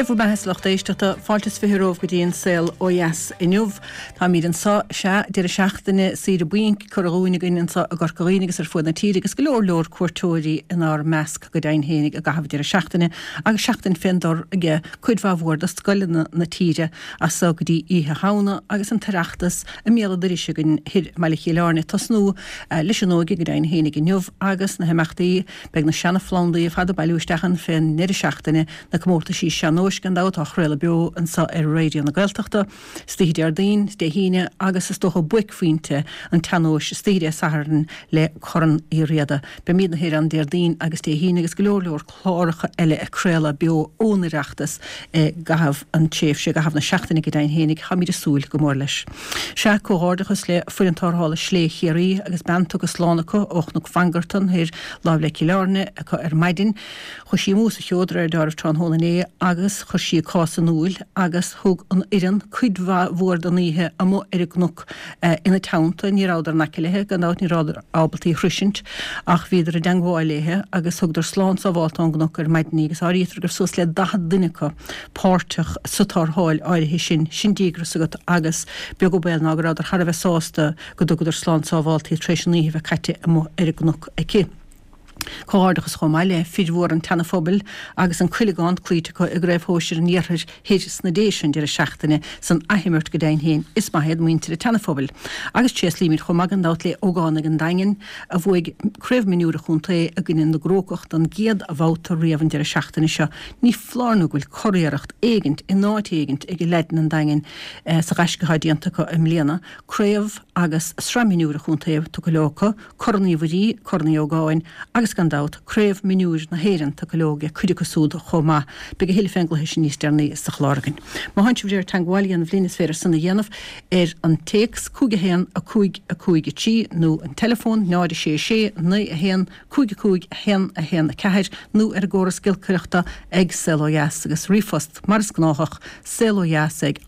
Cefú beheslach éisteachta fáiltas fihiróh go dtíon saoil ó dheas inniuh Tá míad an sa se dear seachtainna siad a buin choúine gin sa a gorcoínigus ar fud na tíragus go leor cuairtóirí in ár measc go dain hénig a gahabh dear seachtainna agus seachtain findor ige chuidhhór a scoilena na tíre a so go dtí ihe hána agus an tarachtas a méla dirise gon hir meile chéileárne tasnú leis an óige go dain hénig inniuh agus na heachtaí beag na seanna flondaí a fad a bailúistechan fin neidir seachtainna na commórta sí seanóis gan dát a chréile beo an sa ar radio na gailteachta stíide ar daon de híine agus is tócha buic faointe an tanóis stíide saharan le choran í riada be míad na hir an dear daon agus de híine agus go leor chláiricha eile a chréile beo ónaireachtas gahabh an tséifse gahabh na seachtainna go dain hénig ha míad a súil go mór leis. Se cóhardachas le fuintarthála slé chéirí agus bantu go slánacha óchnach fangartan hir láh le cileárne ar maidin chu sí mús a cheodra ar darh trán hólané agus chu sí cásan úil agus thug an iran chuidhá bhór an ihe a mó gnach ina tánta níráidir nacilethe gan át níráidir ábaltaí chruisint ach viidir a dengháilethe agus thugdar slán sa bháiltá gnach ar maidin agus áítar gur sus le 10 duinecha páirteach sutartháil áirithe sin dígras agat agus beag go béal ná gur ráidir Har bheith sásta go dugadidir slán sa bháiltaí treis an ihe bheith caite a mó gnach aici. Cóhardachas chomáile fidhór an tanafóbil agus an chuilegáin clítecha a greibh hóisiir an níorthir héidir snadéisiún dear a seachtainna san aimirt go dain héin is maihead muintir a tanafóbil. Agus tíos límid chomag an dát le ógána an dain a bhuaig creiv minúra chunta a ginin na grócacht an géad a bháttar riamhan dear a seachtainna seo ní flárna gúil choiríocht éigent i náit éigent ag leiden an dain sa gaisceá díantacha im léana creiv agus sra minúra chunta tu go leocha corníomhí corní ógáin agus gan dát creiv minúr na héan tá gológa chuide go súd chomá be go héile fenglathe sin níos dearnaí sa chláirgan. Má haint bhréir tanghil an bhlínas féidir sanna dhéanamh an téex cúige héan a cúige tí nó an telefón náide sé na a héan cúige héan a ceir nó ar ggóras gilcuireachta ag selóheas agus rifost mars gnáthach selóheas ag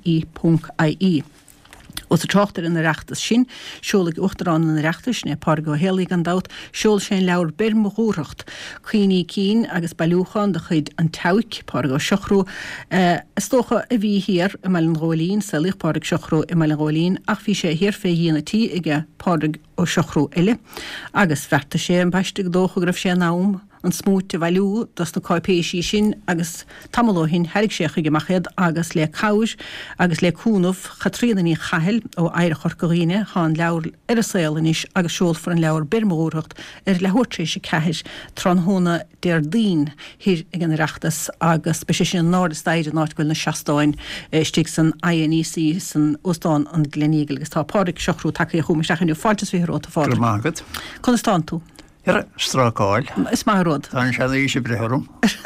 rti.ie. Os a trochtar in na reachtas sin, seola uchtarán in na reachtas ne par go hélaigh an dát, seol sé leabhar bermóúracht, chuoine cín agus bailúchan de chuid an tauic par go seochrú, istócha a bhí hir i meilin Rólín, salich par seochrú i meilin Rólín, ach bhí sé hir fé dhéanatí ige par ó seochrú eile, agus ferta sé an baiste go dócha gribh sé nám, an smúte bhailú das na cáipéisí sin agus tamlóhin herig sécha gemachad agus le cáis agus le cúnmh chatríanaí chahel ó éire chorcoíine há leabhar ar a saolanis agus seol for an leabhar bermóúracht ar lethúirtrééis sé ceis tronhóna déir dín hir ag an reachtas agus be sin an náir staide náitfuil na seaáin stig san INEC san Ostáin an Glenígal agus tá páric seochrú take chumisteachchanú fáiltas firóta fáil. Mágad. Constán tú? Strácáil. Is má ród. Tá sé íse breharm.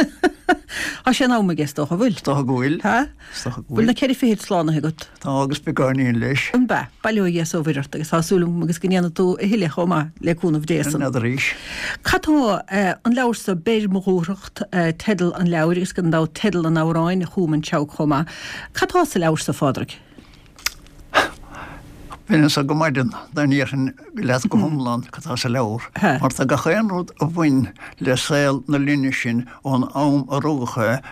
Tá sé náma gas tócha bhfuil? Tócha gúil. Bhfuil na ceidir féad slána agat? Tá agus beáíon leis. An be, bailú dhéas ó bhiirt agus thásúlum agus gnéanana tú i hiile chomá le cúnmh déasan. An ríis. Catá an leabhar sa bermóúracht tedal an leabhar agus gan dá tedal an áráin a chúman teag chomá. Catá sa leabhar sa fádraig? Bhínas a go maidin dar níorchan leat go homlan catá sa leabhar. Mar tá gachéanród a bhain le saoil na líne sin ón am a rógacha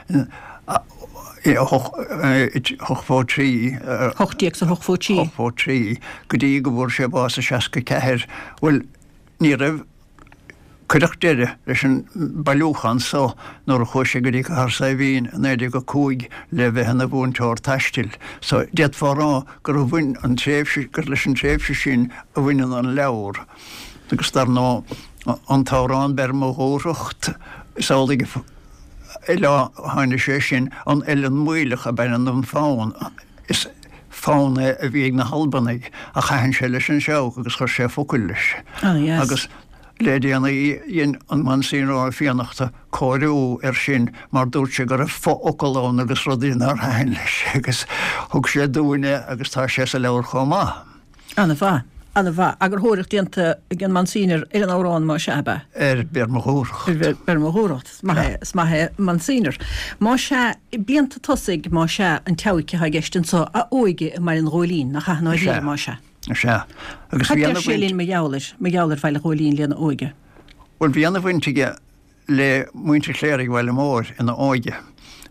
hochfótrí. Hochtíag sa hochfótrí. Hochfótrí, go dtí go bhór sé bás a seaca ceithir. Bhfuil ní raibh chuireachtéire leis an bailúchan so nóair a chuise go dtí go thar sa bhíon néidir go cúig le bheith na bhúnteir taistil. So déad fárá gur bhain an tréimhse gur leis an tréimhse sin a bhainean an leabhar. Agus tar ná an tárán bermóúracht sálaigh eile háine sé sin an eilean muoilech a bainean an fáin. Is fána a bhí ag na halbannaigh a chahann sé leis an seoch agus chuir sé focail leis. Agus lédíanana dhéon an man sin á fianachta cóirú sin mar dúirt sé gur fócailán agus rodíon ar hain leis agus thug sé dúine agus tá sé sa leabhar chomá. Anna bha, agur thuireach dianta gin man sínar ar an árán má sebe. Bermóúracht. Bermóúracht, smaithe man sínar. Má sé bíanta tosaigh má sé an teaice ha gestin so a óige i mar an Rólín nach chaná sé má sé. Agus sélín me geáir bheile Rólín léana óige. Bhfuil bhíanana bhaintige le muinte léirigh bhile mór ina áige.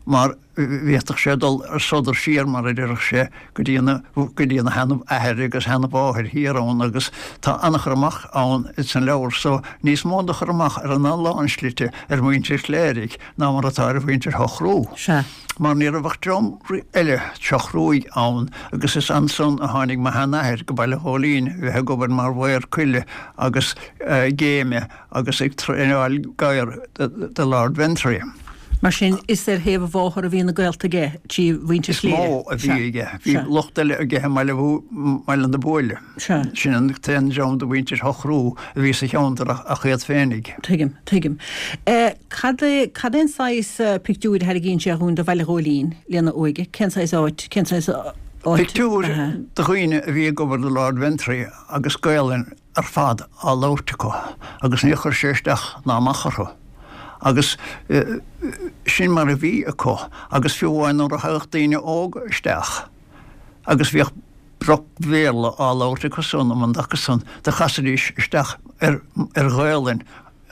mar bhéach sé dul ar sodar siar mar idirach sé go dtíana henmh air agus hena báthir hírán agus tá annachramach ann it san leabhar so níos móndacharmach ar an láinslite ar muintir léirigh ná mar atá ar bhaintir thrú. Mar ní a bhacht drom eile teachrúig ann agus is anson a tháinig me henair go bailile hólín bheitthe gobar mar bhhair cuile agus géime agus ag tréáil gaiir de Lord Ventry. Mar sin is heh bháthir a bhíonna gailtaige tí bhainte mó a bhíige. Bhí lochtaile a ggéthe meile an de bóile. Sin an ten John do bhaintir thrú a bhí sa cheantar a chéad féinnig. Tuigim. Cadén sais pictúid her ginn sé hún do bhile hólín léna óige, cen sais áit, cen sais Pictúr de chuoine a bhí gobar de Lord Ventry agus gailin ar fad á láirteá, agus ní chur séisteach ná machchartha. Agus sin mar a bhí acu, agus fiúháin ar a heach daine óg isteach. Agus bhíoh broch bhéla á láirteá son am an dachas son, de chasadís isteach ar gailin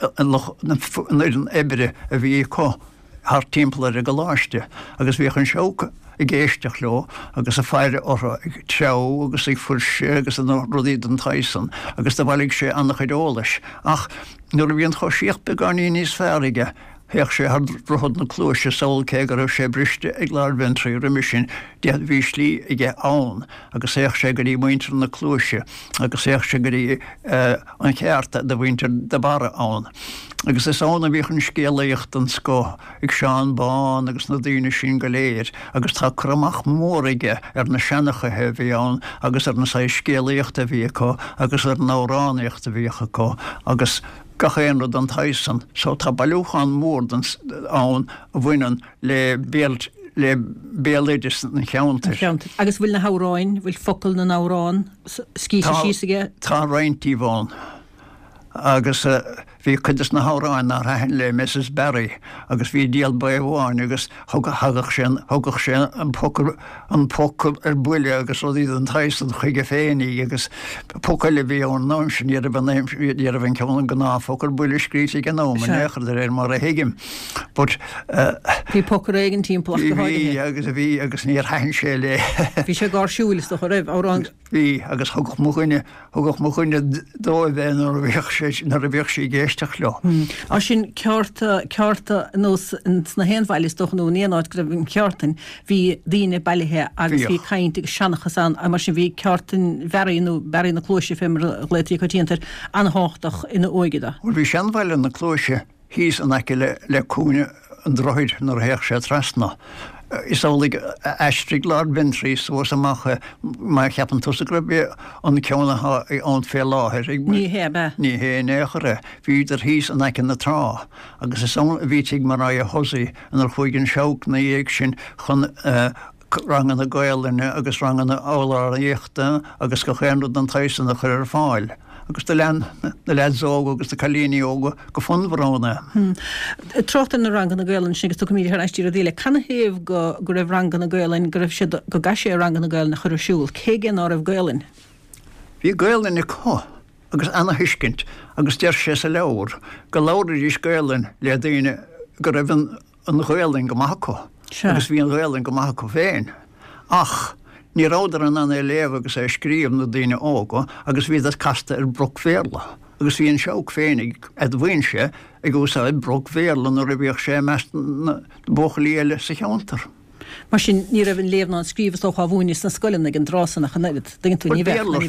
an ebre a bhí acu, haar timpplair a go láiste, agus bhíoch an seoca I géisteach leo agus a feire ortha ag teo agus ag fuirse agus an rodíad an Tyson agus de bhhaigh sé annach idólais. Ach nuair a bhíon choisíocht beganí níos fearige, heach sé har brochod na clúise saoilcé gur sé briste ag Lord Ventry riimisin dead bhí slí ige ann agus éach sé gurí muintir na clúise agus éach sé gurí an chearta de bhaintir de bara ann. Agus is ána bhíchan scéalaíocht an scó ag seán bán agus na dtíine sin go léir agus tá cramach mórige ar na senachchathe bhí ann agus ar na sa scéalaíocht a bhí acu agus ar náráníocht a bhí acu agus gachéanrad an Tyson, so tá bailúchan mór ann a bhainean le béalidir na cheantar. Agus bhfuil na háráin, bhfuil focail na nárán scísa síige? Tá rointí bháin. Agus bhí chuidir na háráin ná raithin le Mrs. Barry agus bhí díal baháin agus thugach sin an pocail ar buile agus rodíad an Tyson chuige féinní agus pocail bhí ón ná sin ar bhn ceann gná focail buile scríte gan ná nechar ar mar a hiigim. Bhí pocail éigen timplach go háige. Agus a bhí agus níor hain sé le. Bhí sé gá siúlas do raibh árán. Bhí agus thugach mo chuine dóibhéin ar a bhíoh sé géisteach leo. Á sin cearta nós na héanmhailis do nó níonáid go bhín ceartain hí daoine bailithe agus bhí caiinte go seannachas an a mar sin bhí ceartain bhearíú bearí na clúise fémar léití go tíantar anthátach ina óigeada. Bhí seanmhaile na clúise híos an aice le cúne an droid nar héach sé trasna. Is álig eistrig Lord Ventry soas amach mai cheapan tusa gribbe an ceanna an fé láthir. Ní hebe? Ní hé néchare. Bhíidir híos an aice na trá. Agus is an bhítigh mar a hosaí an ar chuigin seoc na dhéag sin chun rangan na gailne agus rangan na álar a dhéachta agus go chéanrad an Tyson a chur ar fáil. Agus de ledóga agus de chalíníóga go funhrána. Trochtan na rangan na gailen sin gus míí ar eistí a dhíle. Canna héamh go raibh rangan na gailen go raibh si go gasé rangan na gail na chur siúil. Cé gin á raibh gailin? Bhí gailin na có agus anna hiiscint agus deir sé sa leabhar go láidir is gailin le daine go raibh an gailin go maithco. Agus bhí an gailin go maithco féin. Ach, ní ráidir an anna léamh agus scríomh na daine ága agus bhí casta ar broch féla. Agus bhí an seoc féinnig a bhain sé ag úsáid broch féla nó raibh sé meast na bochalíile sa cheantar. Mar sin ní raibh an léamh ná scríomh ó bhúnis na scoilin ag an drásanna chanéad. Dingin tú ní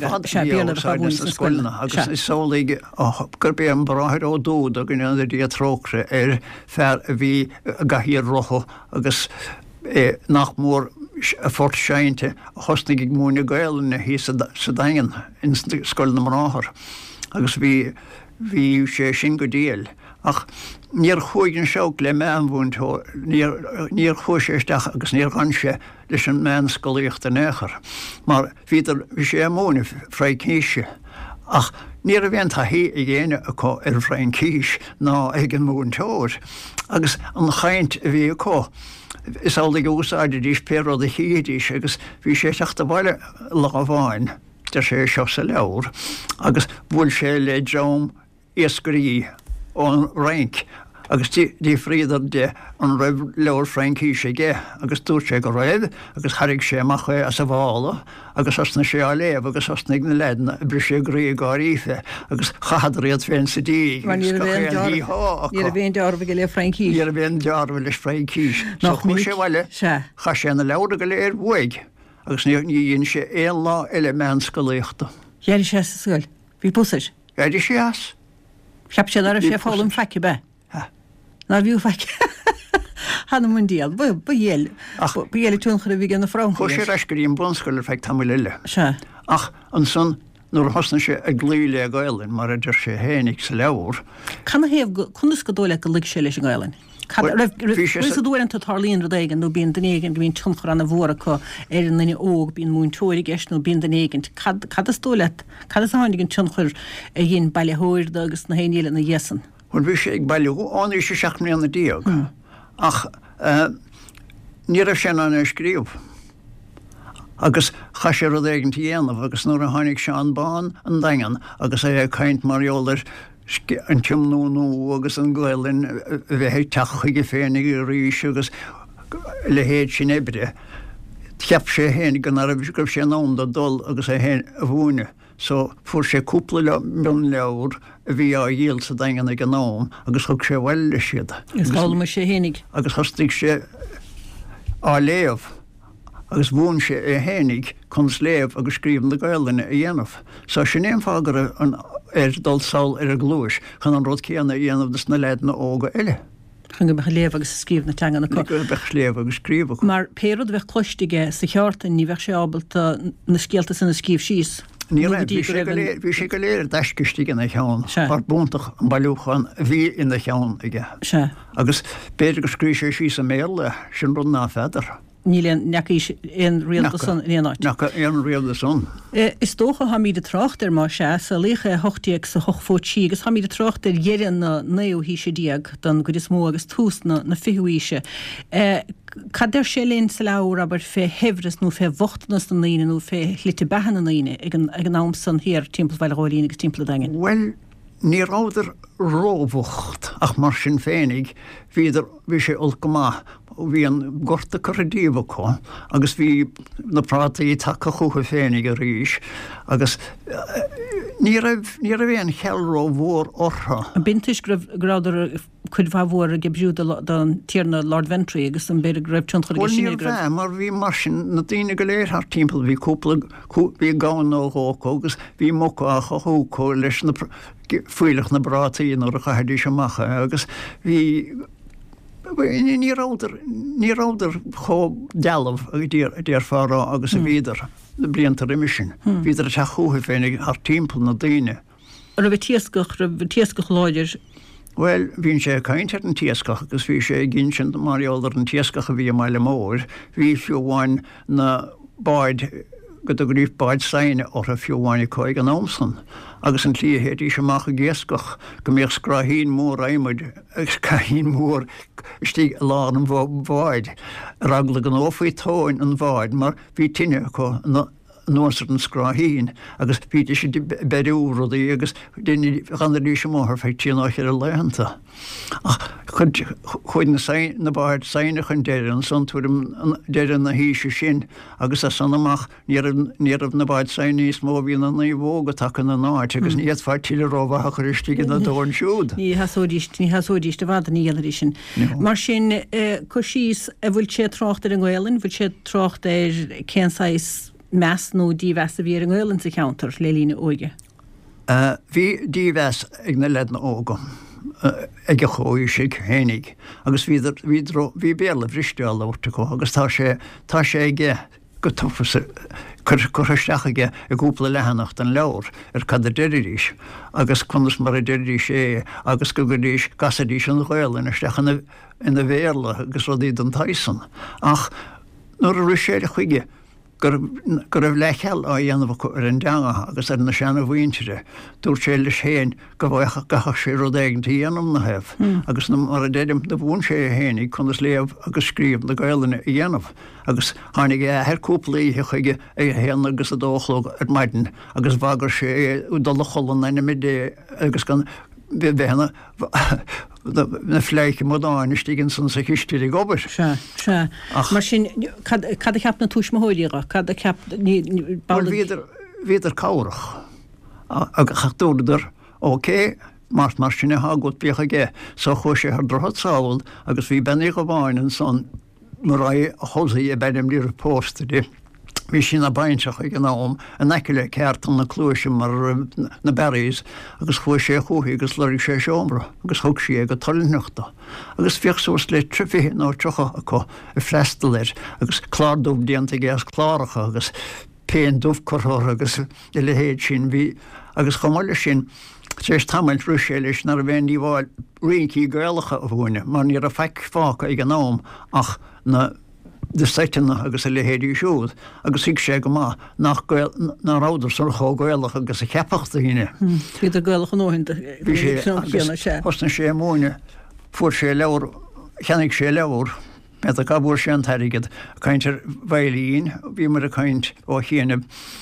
agus is sólaigh gur bé an bráthir ó dúd a gin an dí a tróchre ar fear a bhí a gahíar rocha agus nach mór a fort seinte hosnig ag múna gailna hí sa dain in scoil na mráthir. Agus bhí sé sin go díal. Ach níor chuigin seoc le meanmhúnt níor chuiséisteach agus níor ganse leis an mean scoíocht a néchar. Mar bhí sé móna freid cíise. Ach níor a bhéon hí i ggéine acu ar frein cíis ná ag an múntóir. Agus an chaint a bhí acu. Is álaigh úsáidir dís péród a chiadís agus bhí sé teachta bhaile le bháin de sé seo sa leabhar agus bhfuil sé le drom iascarí ón rank agus dí fríidir de an raibh leir Frankí sé gé, agus dúir sé go raibh, agus charig sé amach chu as sa bhála, agus osna sé á léh, agus osna na lena bri sé grí gáífe, agus chahadréad féin sa dí. Ní a bhéon dearbh go le Frankí. Ní a bhéon dearbh leis Frankí. Nach mu sé bhile cha sé na leir go léir bhuaig, agus ní dhéon sé éon lá eile mens go léachta. Dhéidir sé sa súil, bhí busair. Éidir sé as. Seap sé ar a sé fálam feice be. Na bhíú feice. Hanna mun díal, bu dhéal túnchar a bhí gan na frám. Chu sé eisguríon bunscoil feic tam leile. Se. Ach an son nuair hosna sé ag glíile a gáilinn mar idir sé hénig sa leabhar. Canna héamh chunas go dóile go lig sé leis an gáilinn. Rís a dúir an tarlíonn ra éigen nó bíon den éigen bhíon tunchar an na bhra chu ar an naine óg bíon mún tóir gist nó bíon den éigen. Cad is tóile, cad is hánig an tunchar a dhéon bailthóir agus na héile na dhéasan. Chn bhí sé ag bailú áí sé seachnaí an na díag. Ach ní a sin an scríomh. Agus cha sé rud éigen dhéanamh agus nuair a tháinig se an bán an dagan agus é caint marolalar an timnú agus an ghilinn bheith techaige féinnig ríis agus le héad sin ébre. Cheap sé hénig gan ar bh sé námda dul agus é hé a bhúne. So fuair sé cúpla min leabhar a bhí á dhéal sa dagan ag an nám agus thug sé bhile siad. Is gála sé hénig. Agus thustigh sé á léamh. Agus bhún sé é hénig chun sléamh agus scríomh na gailina a dhéanamh. Sa sin éon fágar an dul saoil ar a glúis chun an rud céanna dhéanamh na leidna óga eile. Chun go bheith léamh agus scríomh na teangan na bheith léamh agus scríomh. Mar péad bheith cloistige sa chearta ní bheith sé ábalta na scéalta san na scíomh síos. Ní bhí sé go léir deiscistí in na cheann, mar búntaach an bailúchan bhí ina cheann ige. Agus béidir go scrí sé sí sa méle sin rud ná feidir. Níl neach éon rialta son éonáid. Neach éon rialta son. Is dócha ha míad a trocht ar mar sé sa lécha hochtíag sa hochfótí, agus ha míad a trocht ar dhéan na néú hí sé díag don go is mó agus tús na fihuíise. Cad sé léon sa leabhar aber fé hehras nó fé bhochtnas na naine nó fé hlite behan na naine ag an nám san hir timppla bhile gáilín agus timppla dagen. Well, ní ráidir róbhacht ach mar sin féinnig bhí sé ulcamá bhí an gorta choradíomh có agus bhí na prátaí take chucha féinnig a ríis agus ní a bhíon chealró mhór ortha. An bintis gráidir chud bhór a gebbrú don tíarna Lord Ventry agus an beidir greibh tunchar sin bheith mar bhí mar sin na daine go léir thar timppla bhí cúpla bhí gáin ógó agus bhí mocha a chothúcó leis na fuileach na brátaí nó a chaidí seach agus bhí ní ráidir cho dealamh a dtíar fárá agus a bhíidir na blianta riimisin. Bhíidir a te chuútha féinnig ar timppla na daine. Ar a bheith tíascach láidir? Well, bhín sé caiintear an tíascach agus bhí sé gin sin maríoldar an tíascach a bhí meile mór, bhí fiúháin na báid go a gríomh báid saine or a fiúháinna coig an ómsan. Agus an tríhéad í semach a géascach go méoh scráhín mór aimiid agus caihín mór istí lá an bháid. Ragla an ófaí tóin an bháid, mar bhí tinine có nóir an scráhín agus bhí sé beúrdaí agus chaní sem mór feic tíach ar a leanta. Chuid na báid saine chun déan san túm déan na híise sin agus a san amach níamh na báid saoníos mó bhíon na bhóga take na náid agus níiad fá tíile róbhatha chuirtí na dóin siúd. Ní hasódíiste bhd níidir sin. Mar sin chu síos a bhfuil sé trocht ar an ghilinn, bhfuil sé trocht ar céáis meas nó díhheas a bhí an ghilinn sa counter le lína óige. Bhí díhheas ag na leadna óga. Ag a choí sig hénig, agus bhí béla bhristeáil orta có, agus tá sé ige go chuisteach aige a gúpla lehannacht an leabhar ar cad a deidirís, agus chunas mar a deidirís é agus go gurdís gasadís an ghil inistechan ina bhéla agus rodí don taisan. Ach nuair a ru sé a chuige gur raibh lecheall á dhéanamh ar an deanga agus ar na seanna bhaointere, dúir sé leis héin go bhhacha gacha sé rodéigen dhéanam na hebh, agus mar a déidim na bhún sé hénig chunas léamh agus scríomh na gailena i dhéanamh, agus tháinig thar cúplaí chuige héan agus a dóchlóg ar maidin, agus bhagur sé dul cholan na midé agus gan bheithna na fleiche modáin stigin san sa chiistí gobar. Se mar sin cad a ceap na túis móíra cad a ceap viidir cáireach a chaúidir óké mar sinna hágót bícha gé sa chu sé ar drothsáil agus bhí bennig go bháin san mar a chosaí bennim lír pósta dé. Bhí sin na baintseach ag gnám a neice le ceart an na clúise mar na berries agus chu sé chuí agus leirí sé seomra agus thug sé go talnachta. agus fiachsús le trifi nó trocha acu I freistal agus chládúh déanta gas chláracha agus péan dúh chothir agus I le héad sin bhí agus chomáile sin sé tamil ruúsé leis nar a bhéin díháil rií gailacha a bhúine, mar níar a feic fáca ag gnám ach na de seitena agus a lehéadí siúd, agus ig sé go má náráidir san chógéalach agus a cheapachta híine. Bhí a gaiilech an óhinnta sé. Hostan sé móine fuair sé leabhar, cheannig sé leabhar, me a cabúir sé an tairigid a caintear bhailín, bhí mar a caint ó chéanamh.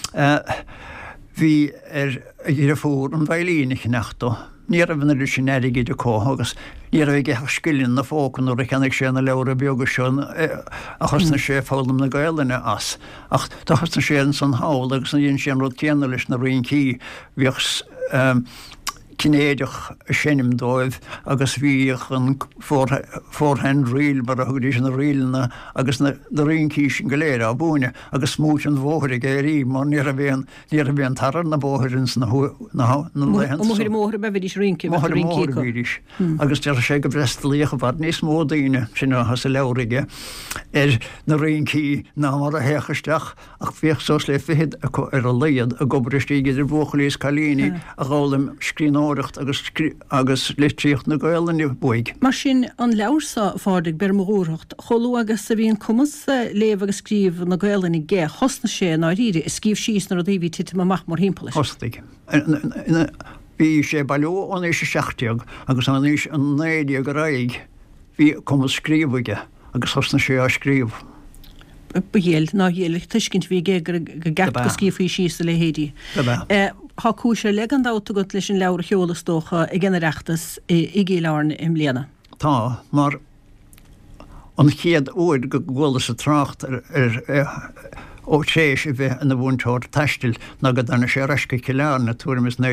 Bhí a dhé fór an bhailín ich nachta. Ní a bhna lu sin éige de có agus ní a bh skillinn na fócan ó cheannig sé na leabhar beaga seán a chusna sé fálam na gaiilena as. Ach tá chusna sé an san háil agus na dhéon sin ru téana leis na rion cí bhíochs cinéideach sinnim dóibh agus bhíoch an fórhen riil mar a thugdí sin na riilna agus na rion cí sin go léir a búine agus smút an bhóthir géirí mar ní a bhéon tarar na bóthirins na lehan. Móthir móthir be bhídís rinci móthíris. Agus dear sé go brestalíocha bhar níos mó daoine sin has a leirige na rion cí ná mar a héchaisteach ach bhíoh sós le fihead acu ar a léad a gobristí idir bhchalíos chalíní a gálam scrín agus litríocht na gaiilena buig. Mar sin an leabhar fádig ber mórthcht, cholú agus sa bhíon cumas léamh agus scríomh na gaiilena gé chosna sé ná ríide is scíomh síos na daohí tiite amach mar himpelas. Hostaigh. Bhí sé bailú an é sé seachtteag agus an is an néide go raig hí cumas scríomhaige agus hosna sé a scríomh. Behéal ná héalaigh tuiscint bhí go gap go scíomh síos le héadí. Tá cúise le an dáta go leis an leabhar cheolastócha I gceanna reachtas I ggéileáin im léana. Tá, mar an chéad óid go ghfuil sa trácht ó séis I bheith an na bhúnteir taistil na go dana sé reisce cileán na túair is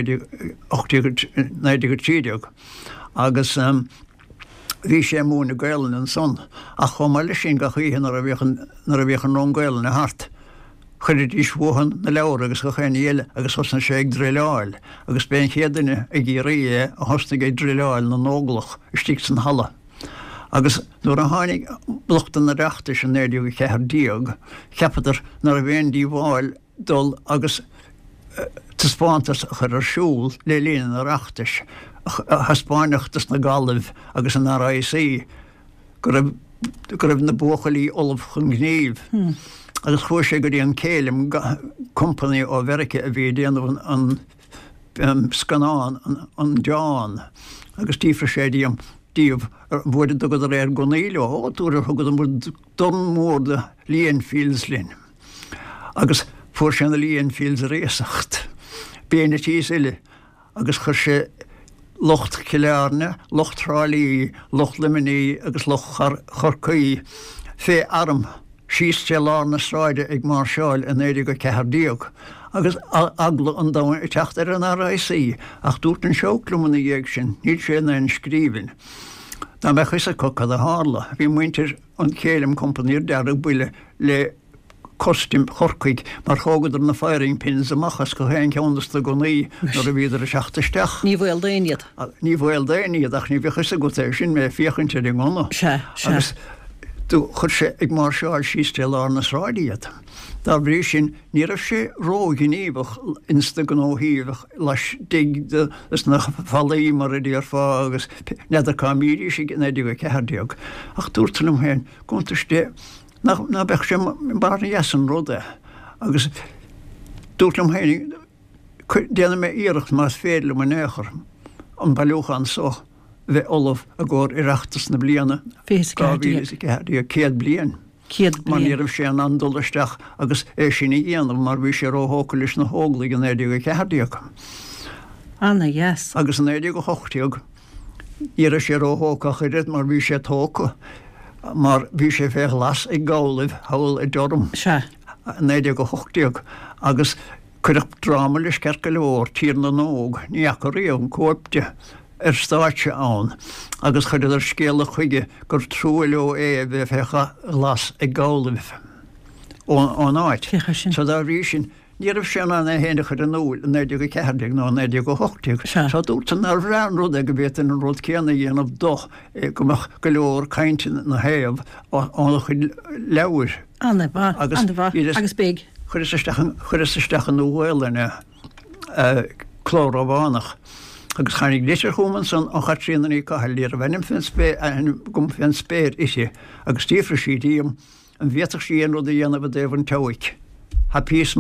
90 agus bhí sé múna gailen an son a chomáile sin go chuíhan nar a bhíchan rón gailen na hart. Chuidir is bhuahan na leabhar agus go chéile agus hosna sé ag drileáil, agus ben chéadaine ag rí a hosna ag drileáil na nóglach istí san hala. Agus nuair a tháinig blochtan na reachta sin néidir go chéir díog, ceapaidir nar a bhéon díomháil dul agus taspáintas chur ar siúil le líana na reachtais a haspáineachtas na galamh agus an RIC go raibh na bóchalí olmh chun gníomh. Agus chuair sé go dtí an céilim company ó Mherice a bhí déanamh an scanán an John agus tífra sé díomh bhuiide do go a réir gonéile ó túair thugad an bhd don mór de Líonfields-linn. Agus fuair sé na Líonfields réasacht. Béna tíos ile agus chuir sé locht cileárne, locht thrálí, locht liminí agus locht chorcaí fé arm síos sé lár na sráide ag mar seáil a néidir go cehardíog. Agus agla an dáin I techt ar an RIC ach dúirt an seoclumana dhéag sin, níl sé na an scríbin. Tá me chus a cocad a hála, bhí muintir an céilim companíir dearag buile le costim chorcaig mar chógadar na firing pins amachchas go héin ceannas na gonaí nar a bhíidir a seachtasteach. Ní bhfuil daoniad. Ní bhfuil daoniad ach ní bhíchas a go sin mé fiochante i gona. Agus tú chur sé ag mar seáil síos lá na sráidiad. Dar brí sin ní a sé rógin-íbach insta gnóhíbach leis digde is na fallí mar a dtíar fá agus neidir cámíí sé néidir go cehardíog. Ach dúirtalm héin gontasté na bech sé barna jesan ruda agus dúirtalm héin déanana mé íirecht más féadla man néchar an bailúchan so bheith olaf a ggóir ireachtas na bliana. Céad blian. Man níirm sé an andulaisteach agus é sinna dhéanamh mar bhí sé róthócalis na hóglaigh an éidir go cehardíoch. Anna, yes. Agus an éidir go hochtíog Níra sé óthócha chuirid mar bhí sé tóca, mar bhí sé fé las ag gáilih hail I dorm. Néidir go hochtíag agus chuireach dráma leis cerca leór tír na nóg, níach réom cóipte stáite an, agus chuidir scéala chuige gur trúileo bheith fecha las ag gáilih ón áit. So dá rí sin níirh sena na héna chuir an nóil néidir go ceirdig nó néidir go hochtíag. Tá dúirtan ar bhreanród ag go bhétain an ród céanna dhéanamh doch gomach go leor cainte na héamh ána chuid leabhar. Agus big. Chuir is istechan nóhilene chlórabhánach. Agus chanig léir chuman san an chatríanna í caithil líar a bhenim gom fin spéir isise agus tífra sídíam an bhéach sí an rud a dhéanamh déhann teigh. Hapís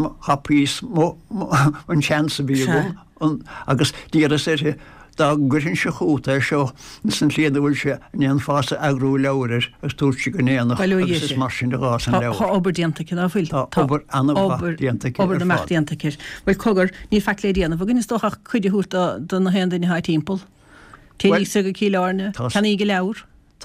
an chance bhí agus díra sé dá gurin se chuúta seo san léadhfuil se níon fása agrú leir agus túirte go néanach agus mar sin de gás an leir. Tá oberdíanta cin áfuil Obair na mechtdíanta cir. Bhil cogur ní fe léíanana, bh gin stocha chuideúta don na hen in ha timppel. Téí su go cíárne, Can í go leir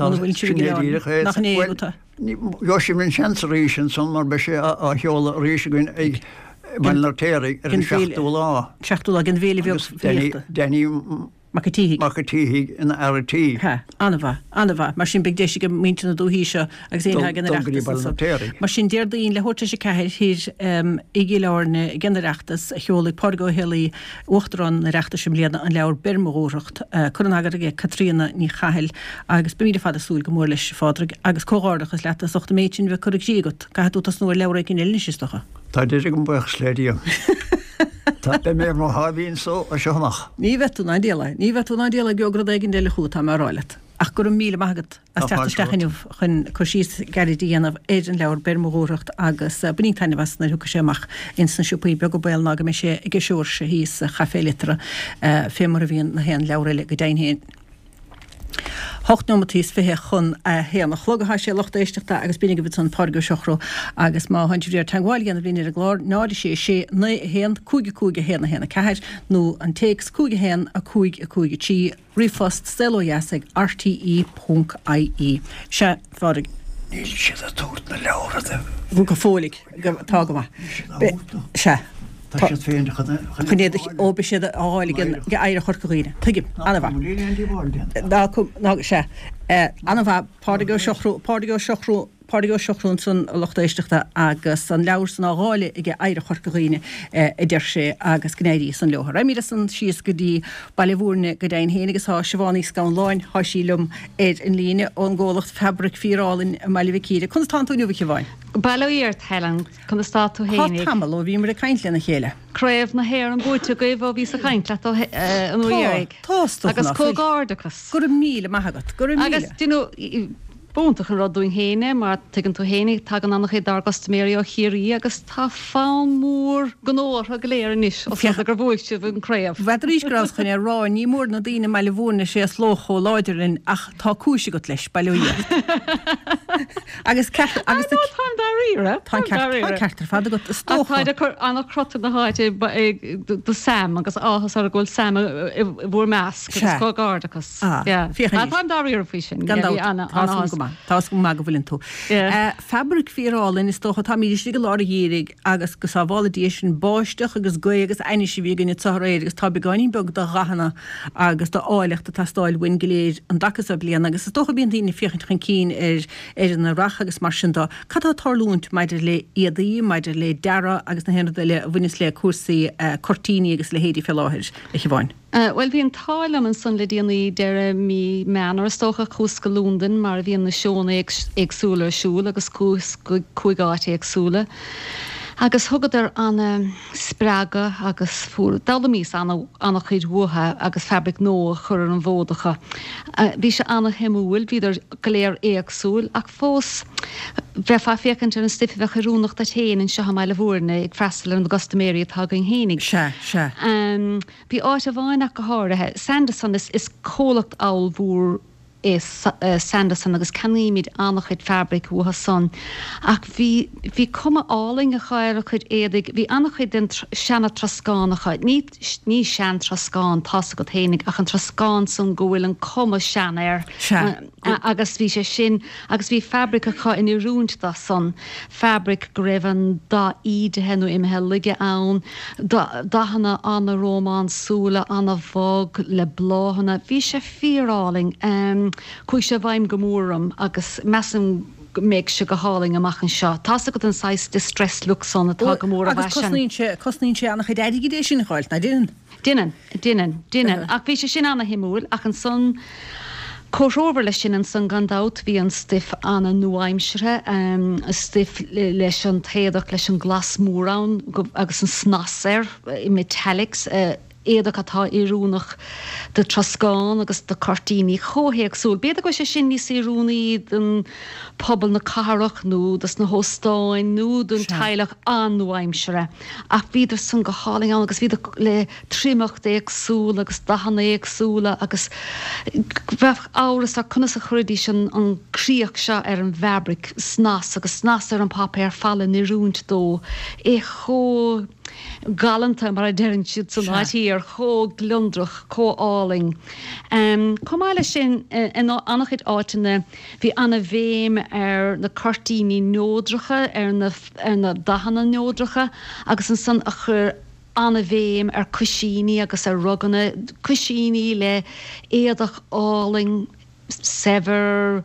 bhfuil Jo sé minn chanceréisisin son mar be sé a heola réisiún ag manartéig ar an 16ú lá. 16ú lá gin bhéle bheh Denní Macatíigh in RT. Anha, mar sin begdéisi go mínna dúhíise agus éha generachtas. Mar sin déir daon le hóta sé ceir hir igéileárne generachtas a cheola Porgo Hilí Uachtarrán na reachta sem léana an leabhar bermóireacht chun agad ige Catrína ní chail agus bemíidir fad asúil go mór leis fádrag agus cóárdachas le a sochta méidsin bheith chuig sígat, caiútas nuair leabhar cin ilniisistocha. Tá déidir go buch sléíam. Tá be mé mar hábhíonn só a seomach. Ní bheitú na déala geograd gin déile chuúta marráilet. Ach gur míle maigad as teachtainniuh chun cosís garidíanamh éidir an leabhar bermóireacht agus bunítainine was na thuca séach in san siúpaí be go béil nága me sé ige seúir se híos chafélitre fémar a bhíon na héan leabhrile go dainhéin. Hochtnomatís fithe chun héanna chlogatha sé lochta éisteachta agus bínig bit an Porgo Seochrú agus má hantíir tanháil gan bhíine a glár nádi sé na héan cúige héna ceir nó an takes cúige héan a cúige tí rifost steloiasig rte.ie se fárig. Níl siad a tórt na leabhar Bhú go fólig tágama. Se. Chunéad óbe siad ááil go éire chorcaíine. Tuigim, anha. Se. Anha Porgo Seochrún san lochta éisteachta agus an leabhar san ááile ige éire chorcaíine I d deir sé agus gnéirí san leothar. Raimíre san síos go dtí bailhúrne go daon héanagus há Siobhánaí Scaun Láin thoisílumm éiad in líne ón ggólacht fabric fíorálinn Mailivicíre. Chun táúniuh bhain. Bailíart Helen chun stáú héananig. Tamil ó bhí mar a caiintle na chéile. Craibh na héir an búte go bh ví a caiintle an uíag. Agus cógárdachas. Gur míle maigad, gur míle. Agus búntaach an rodúin héine mar tugann tú hénig tag an annach dar gostaméí ó chiirí agus tá fán mór gnóir a goléir níos ó fiach gur bhúiste bhn craibh. Bheit rísgrás chun rá ní mór na dtíine meile bhúna sé slócho láidirinn ach tá cúise go leis bailúí. Agus ríre Tá cetar fada go Táide chur anna crota na háide do sam agus áhas ar ghfuil sam bhór meas go gárdachas. Tá daríar fao sin Tás go má go bhfuiln tú. Fabric fíorálinn is tócha tá míidir go láir dhéirigh agus go sa validation báisteach agus go agus aine si bhí gine táréir agus tá beáin beg do rahanana agus do áileachta tá stáil win goléir an dachas a blian agus is tócha bíon daoine fiochan chun cín ar an racha agus mar sin dá. Catá tarlúnt maidir le iadaí, maidir le dara agus na héanana le bhuiine le cuasaí cortíní agus le héadí feláthir le bháin. Well hí an táil an san le díanaí deire mí meanar stocha chús go lúndan mar bhíon na seóna agsúla siúla agus chuigáte agsúla. Agus thugad ar anna sprága agus fúr dala mís anna chuid bhtha agus fabric nó chur an bhódacha. Bhí se anna himúil, bhíidir go léir éagsúil ach fós brefa fécinn an stifi bheith rúnacht a téann se ha meile bhúrna ag freistal an gostaméí atá go hénig. Se. Bhí áit a bháinach go háirithe. Sanderson is cólacht áil bhúr Sanderson agus caníimiid annach chud fabric utha son. Ach bhí cuma áling a chair a chud édig, bhí annach chud den seanna trascán a chaid. Ní sean trascán tása go thénig ach an trascán san gohfuil an cuma sean agus bhí sé sin, agus bhí fabric a chaid in rúnt da son. Fabric go raibh an dá iad henú imhe lige ann, dahanana anna rómán súla anna bhog le bláhanna. Bhí sé fíráling chuig sé bhaim gomóram agus meam méid se go háling amachchan seo. Tá go an 6 distress luxon atá gomór a cosnín sé annach chud éidir sin cháil na Dinan. Ach bhí sé sin anna himúil ach an son choróver lei sin an san gandát hí an stiff anna nuaimsere, stiff leis an téadach leis an glas mórrán agus an snasir metallics, éadach atá iúnach de trascán agus de cartíní chohéagsúl. Béad go sé sin níos iúnaí den pobl na carach nó das na hóstáin nó dún teilech anúaimsere. Ach bhíidir san go háling an agus bhíidir le trímacht éagsúla agus dahanana éagsúla agus bheith áras a chuna a chuirdí sin an críoch se ar an fabric snas agus snas ar an papéir fallan i rúnt dó. Cho galanta mar a derin siad san áití ar cho glundrach, cho áling. Comáile sin annach chud áitina bhí anna bhéim ar na cartíní nódracha ar na dahanana nódracha agus an san a chur anna bhéim ar cusíní agus ar ruganna cusíní le éadach áling, sever,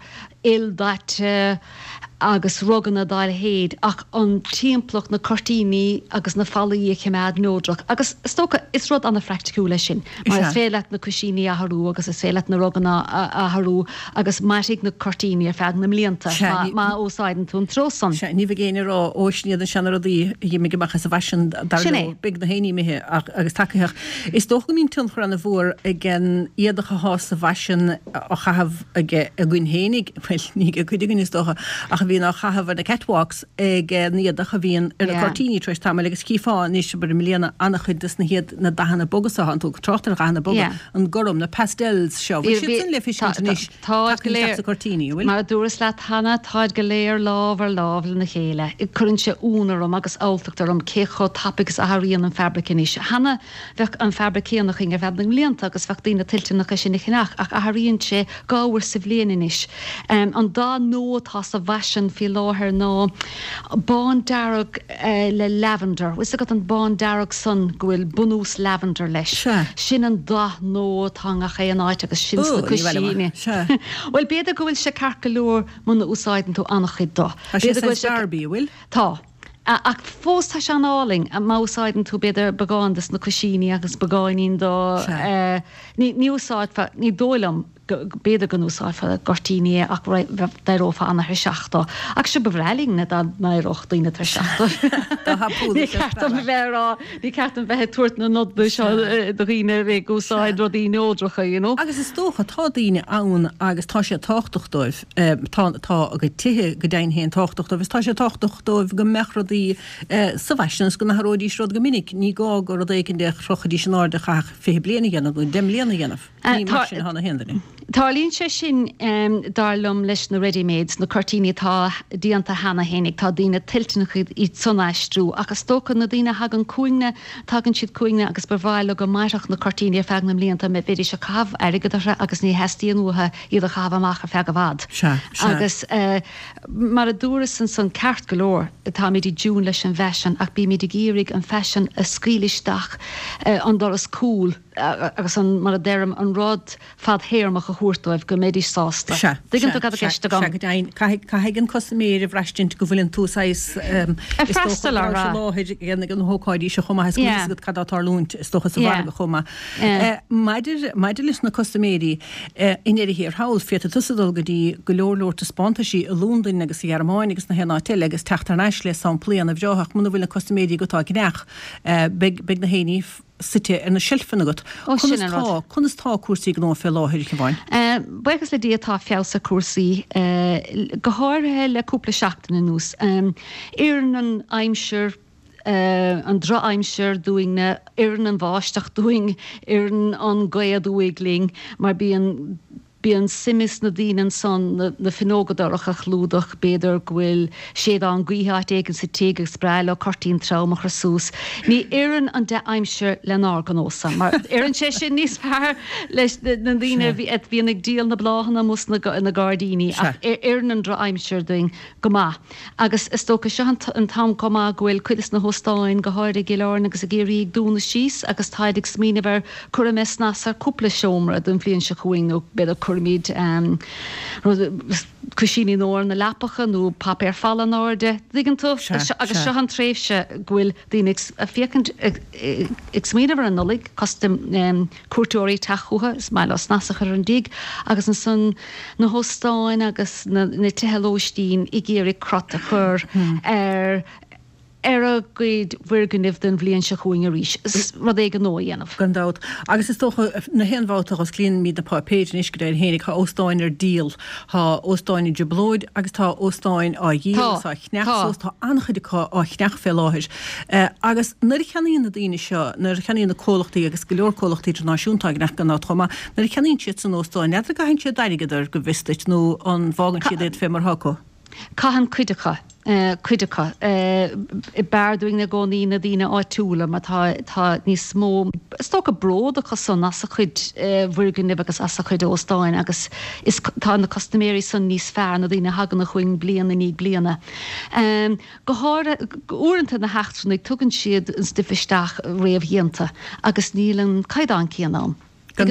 ildate, agus ruganna dáil héad ach an timpplach na cartíní agus na fallaí cheméad nódrach. Agus stocha is rud anna fracticúla sin. Mar is félet na cusíní a harú agus is félet na ruganna a harú agus maiigh na cartíní ar feag na mlíanta má ósáidan tún trosan. Ní bh géine rá óisníad an seanna rodí mé goachchas a bhasin big na héí mithe agus takeach. Is dócha mín tún chu anna bhór gin iadacha hás a bhasin a chahabh a gún hénig, ní go chuidigin is dócha ach bhí nach chahabh na catwalks ag níadacha bhíon ar na cartíní treéis tá agus cíá níos bar mlíana annach chud na hiad na dahanana bogus an tú trochtar chana bog an gorum na pastels seo. Sin le fi tá cartíní bhfuil. Mar dúras le hana táid go léir lábhar lábhla na chéile. I chun se únarm agus álteachtar am cécho tappigus a haíon an fabriciníis. Hanna bheith an fabricíannach in bheith na mlíanta agus bheittína tiltena sin chinach ach a haíonn sé gáhar sa bléanais. An dá nótá a bhasin fi láthir ná bán darag le lavender. Wis got an bán darag san gohfuil bunús lavender leis. Sin an dá nótá a ché an áit agus sin na cusíine. Well béidir gohfuil se carcalúr man na úsáidan tú annach chud dó. Béidir Darby bhfuil? Tá. Ach fós tá se análing a másáidan tú beidir bagáindas na cusíní agus bagáinín dó ní úsáid ní dólam béidir gan úsáid fa gartíní ach dérófa anna thir seachtá. Ach se bhreling na narocht daoine tar seachtá. Ní ceartan bheith tuairt na nodbu seo do riine bheith úsáid rodí nódracha. Agus is tócha tá daoine ann agus tá sé táchtdóibh tá a go tuthe go dain héon táchtdóibh, tá sé táchtdóibh go mechrodí sa bhaisins go na haródí srod go minic ní gá go a écinn de chrochadí sin ádacha fé bliana ghéanamh go dem bliana ghéanamh. Ní mar sin hána hendaní. Tálíonn sé sin darlumm leis na readymades na cartíní tá díanta hena hénig tá dína tiltna chud í sonaistrú agus tócha na dína hagan cuaine tagann siad cuaine agus bhhaile go maireach na cartíní a feag na mlíanta me beidir se cabh aigeire agus ní heistíon utha iad a cabh amach a feag a bhd. Agus mar a dúras san ceart golóir tá mí dún leis an bhesin ach bí mí géirigh an fesin a scrílisteach an doras cúl agus an mar a deirm an rod fad héirmach a chuirtóibh go méidir sásta. Digann tú gad a ceiste gom. Caigin cosméir a bhreistint go bhfuiln túsáis láhéid gan an hóáidí se chuma go cadátá lúnt stochas bhar go chuma. Maidir lis na cosméí inéidir hir háil fiata tusadul gotí go leorlóir a spántaí a lúndain agus i Armáin agus na hená til agus teachtar neis le san plían a bheoach muna bhfuil na cosméí gotá gneach big na héní site ar na silfanna got. Chunas tá cuasaí gná fé láthir go bhain? Buchas le díotá feasa cuasaí go háirthe le cúpla seachtainna nús. Éan an aimseir an dra aimseir dúing éan an bháisteach dúing éan an gaiad uigling mar bí an bíon simis na dtíanaan san na finógadach a chlúdach beidir ghfuil séad an gcuitheart éigen sa téige spreil ó cortín trauma chu sús. Ní éan an de aimseir le ná gan ósa, mar éan sé sin níos fearr leis na dtíine bhíon ag díal na bláhanna mus na Gardíní ach éan an dra aimseir doing go maith. Agus is tócha se an tam comá ghfuil cuidas na hóstáin go háir ag gileáin agus a géirí ag dúna síos agus taidig smíine bhar cur mes nas ar cúpla seomra don bblion se chuing nó beidir curmíd cusíní nóir na lepacha nó papéir fallan áde digan tú agus se an tréifse ghfuil daine a fiecant ag smíine bhar an nolig costum cuairteoirí tachucha is mai os nasach ar an dig agus an san na hóstáin agus na tehelóistín i géirí crot a chur a gcuid bhuiganibh den bblion se chuing a ríis. Rud é an nó dhéanamh. Gandát. Agus is tócha na héanmhátach as clín míad na pápéid is go déir hénig tá óstáin ar díal tá óstáin i deblóid agus tá óstáin á díal sa chneachsós tá anchuideá á chneach fé láthir. Agus nuair cheanaíon na daine seo nuair cheanaíon na cólachtaí agus go leor cólachtaí internaisiúnta nach gan ná chuma nuair cheanaíonn siad san óstáin neidir go hain siad dairigeidir go bhisteit nó an bhágan siad éad fé mar haco. Cahan cuidecha. Cuidecha I bearúing na gcóí na dtíine áitiúla má tá níos smó sto a bród a cosán as a chuid bhuiganibh agus as a chuid óstáin agus tá na costuméirí san níos fearr na dtíine hagan na chuing bliana ní bliana. Go uanta na heachtrúnig tugann siad an stifisteach réamh dhéanta agus nílan caiidán cíanám. Ach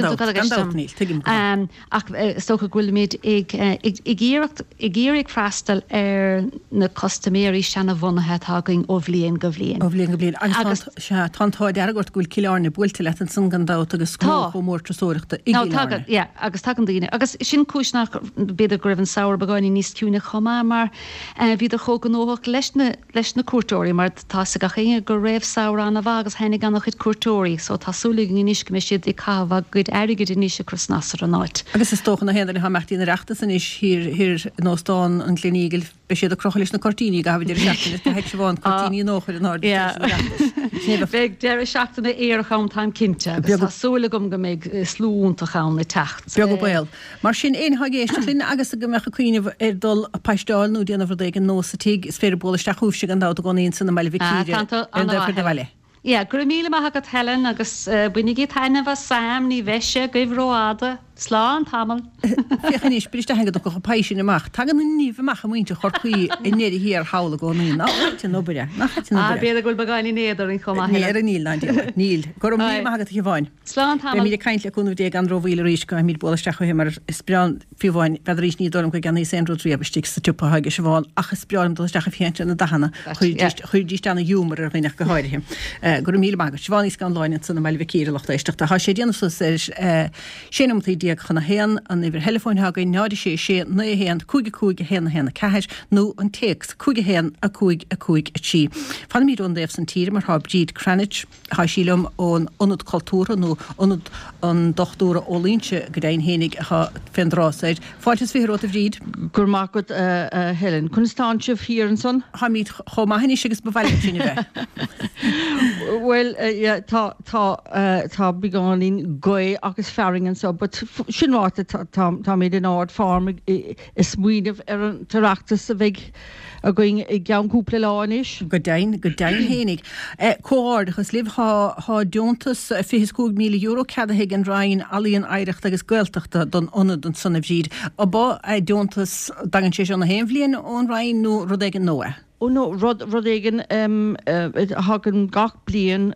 stocha ghfuilmid ag géireach freistal ar na costuméirí sena bhonathe tágaing ó bhblion go bhblion. Ó bhblion go bhblion. Agus tátáid agurt ghfuil cileárna builte leat an san gandát agus có mórtrasóireachta i gcileárna. Agus tagan daoine. Agus sin cúisnach beidir go raibh an saoir bagáinní níos ciúna chomá mar bhí a chógan óach leis na cuairteoirí mar tá sa gachéine go raibh saoir anna bh agus henig annach chud cuairteoirí, so tásúlaigh níos go siad i cabhah good airigid in níos chus nasar an áit. Agus is tóchan na héanana ha meachtaí na reachtas san is hir nóstáin an Glenígil be siad a crochalis na cortíní ga hafidir seachtain na heit se bháin cortíní nóchir an áir. Bheith deir seachtainna éarchám táim cinnte, agus tásúla go méid slúntaachán na techt. Beag go bail. Mar sin éonthá géisteach agus a go mecha cuioineh ar dul a paistáil nó déanamh ag an nósa tíig is féidir bóla steachúse an dáta gánaíon san na meile vicíide an de bhile. Gur míle maithagad Helen agus bunig í taineh Sam ní bheise goibhróáda slán tamil. Fichaníos briste hengad go páisisin amach. Tagan na níomh amach muinte chorchuí I néidir híar hála go naí nachte nóbre. Béad ghfuil bagáinní néidir in chumá Níl níl níl. Gur mí maigad a bháin. Slán tamil. Mí caiintle chunú dé an rohíle ríis go míad bolasteach mar spreán fiúháin beidir ní dom go gan í sé rodrí abstig sa tupa haige se bháin achas spreán dosteach fianse na dahana chuirdí anna humor ar bhíach go háirihim. Gur mí maigad Sváí gan láin san meile vicíireachta isteach a sé déanam sénamtaí diaag chuna héan an iwwer telefoonthagaí náidir sé na héan cúige héan héna ceir nó an teex cúige héan a cúig a tí. Fan mí an déobh san tír mar há bríd Cranich há sílam ón onad cultúra nó onad an dochtúra ólínse go daon hénig a fendráid. Fáiltas firóta bríd? Gur mágad Helen, chun stáintse híar son? Ha míad chomáhinní sigus bhhaile sinna bheith. Well, tá begáín goi agus ferringen so, but sinráte tá méid an áard farm is muoineh ar an tarachtas a bheith a going I geanúpla láis. Go dain hénig. Cóáir chus libh há diontas 50 míle euro cadthe an rain alíon éireachta agus goilteachta don onad an sanna bhríd. A ba diontas dagan sé an na héimhlíonn ón rain nó rud ag an nóa. Oh no, rod igen hagen gach blian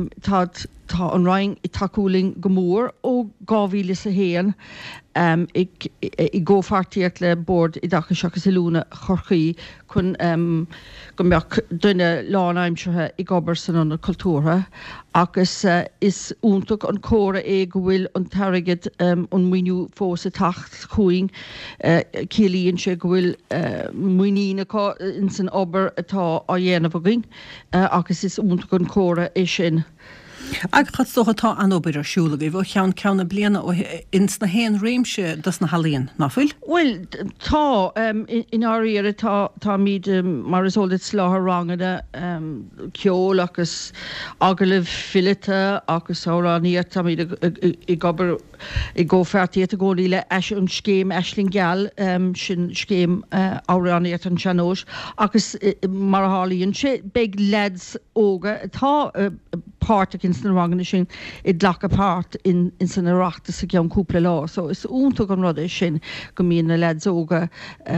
tá an raing I takúling gomór ó gáhíle sa héan I ggófartíart le bord I dacha seachas ilúna chorchaí chun go meach duine lánaimsethe I gobar san an cultúra agus is úntaach an córa go bhfuil an tarigid an muinú fósa tacht chuing cílíonn sé go bhfuil muoína in san obair atá á dhéanamh agin agus is úntaach an córa sin. Ag chat socha tá an obair arsúla bhí chean ceanna bliana ó ins na héan réimse das na halíonn nafuil? Well, tá in áíar tá míad mar is óid sláth rangada ceol agus agalibh fillite agus áráníart tá míad i gobar i ggófertíí a ggóí le an scéim eisling geal sin scéim áráníart an seanós agus mar hálíonn sé big leds óga tá páirrta cin na rangana sin I dlacha páirt in san ireachta sa ceann cúpla lá, so is únta an rud é sin go míon na ledzóga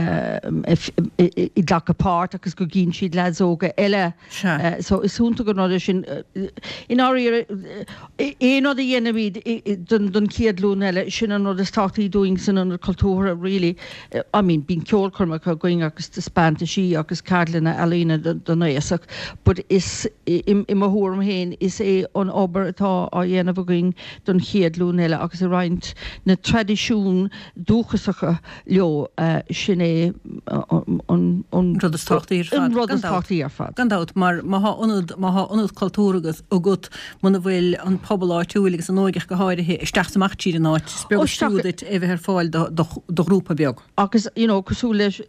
I dlacha páirt agus go ginn siad ledzóga eile. So is únta an rud é sin in áíar éon a dhéanamhíd don ciadlún eile sin an rud is tátaí doing san an cultúra really. I mean, bín ceolcurma go going agus de Spantaí agus Carolina Alina don éasach, but is I mathúm héin is é an obair atá á dhéanamh going don chiadlún eile agus a roiint na tradiisiún dúchasacha leo sin é an rud is tátaí ar fad. Gandát mar má onad cultúragus ó gut muna bhfuil an pobl áitiúlagus an óigeach go háirithe isteach amach tíad an áit speúdait a bheit ar fáil do grúpa beag. Agus cosú leis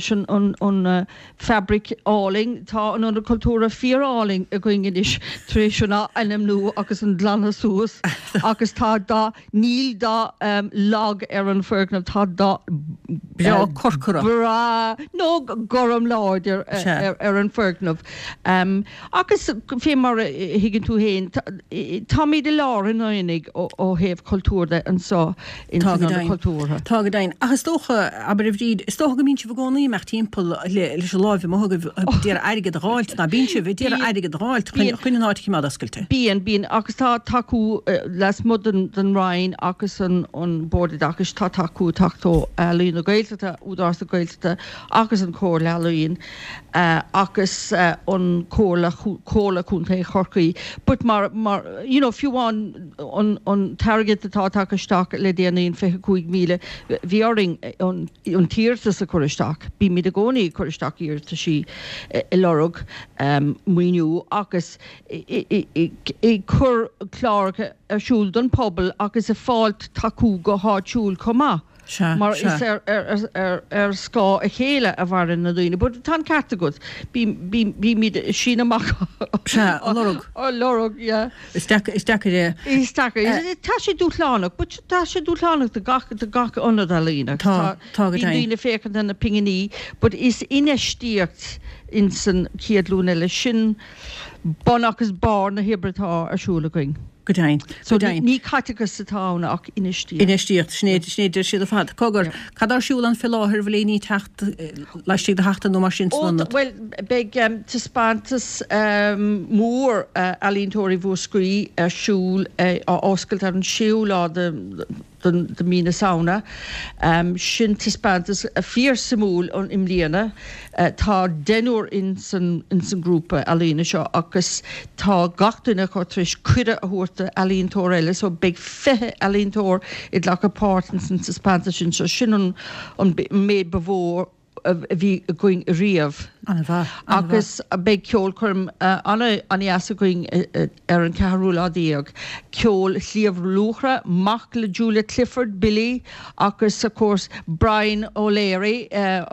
an fabric áling tá an cultúra fíoráling a going inis tréisiúna anam nu agus an dlana súas agus tá dá níl dá lag ar an fergnam tá dá corcura bra nó goram láidir ar an fergnam agus fé mar higann tú héin tá míad de lá in áinnig ó héh cultúrda an sá in cultúra. Tá go dain agus tócha aber bhríd is tócha go mín si bhgónaí meach timppel leis láimh mogah díar aige ráilt na bíse bh díar aige ráilt chuine náid chi madascailte. Bíon agus tá taú les mud den Rhein agus an bordid agus tá taú tachtó líon gailta údá a gailta agus an cór leíon agus an cóla chunta chorcaí. But mar fiúháin an target atá taketeach le déanaíon 5 míle bhíaring an tíirta sa choristeach. Bí míad a gcónaí choristeach íirta sí I lorug muoinú agus I chur chláircha arsúil don pobl agus a fáilt taú go háitiúil comá. Mar is scá a chéile a bhharin na dúine, bud tá carta go bí míad sin amach lorug Is decha tá sé dúlánach, bud tá sé dúlánach de gacha anad a lína dína féchan na pinganí, bud is inestíocht in san ciadlúna le sin bon agus bar na hebretá arsúla going. Godain. So ní caiitegus sa tána ach inistíocht. Inistíocht snéidir siad a fad. Cogur, cadar siúil an filáthir bhfuil ní techt leistíigh de heachta nó mar sin slunad? Well, beg tispántas mór alíntóirí bhscrí siúil á oscailt ar an siúlá de mína sauna. Sin tispántas a 4 samúl an imlíana tá denúir in san grúpa alína seo agus tá gachtainna chutris cuide a thuirta alíntóir eile, so big 5 alíntóir I dlacha páirtan san tispántas sin so sin an méid bhór a bhí going riamh. Agus a big ceol chum aníasa going ar an ceharúla díag. Ceol Líomh Luachra, Mach le Julia Clifford, Billy, agus of course Brian O'Leary,